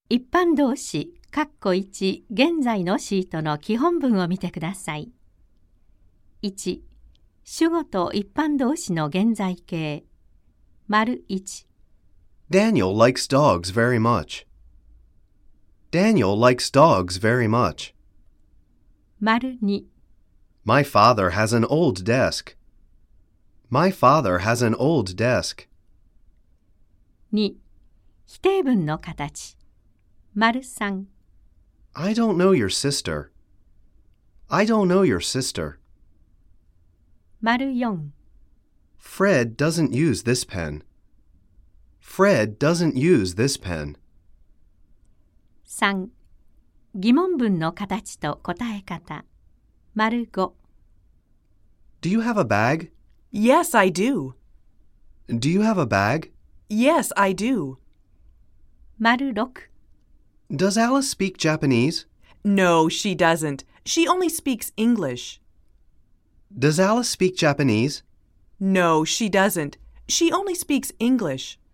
一般動詞(1) 現在のシートの基本文を見てください。1、主語と一般動詞の現在形。丸1。 Daniel likes dogs very much. Daniel likes dogs very much. 丸2。 My father has an old desk. My father has an old desk. 2、否定文の形。丸3。 I don't know your sister. I don't know your sister. 丸4。 Fred doesn't use this pen. Fred doesn't use this pen. 3、疑問文の形と答え方。丸5。 Do you have a bag? Yes, I do. Do you have a bag? Yes, I do. 丸6。 Does Alice speak Japanese? No, she doesn't. She only speaks English. Does Alice speak Japanese? No, she doesn't. She only speaks English.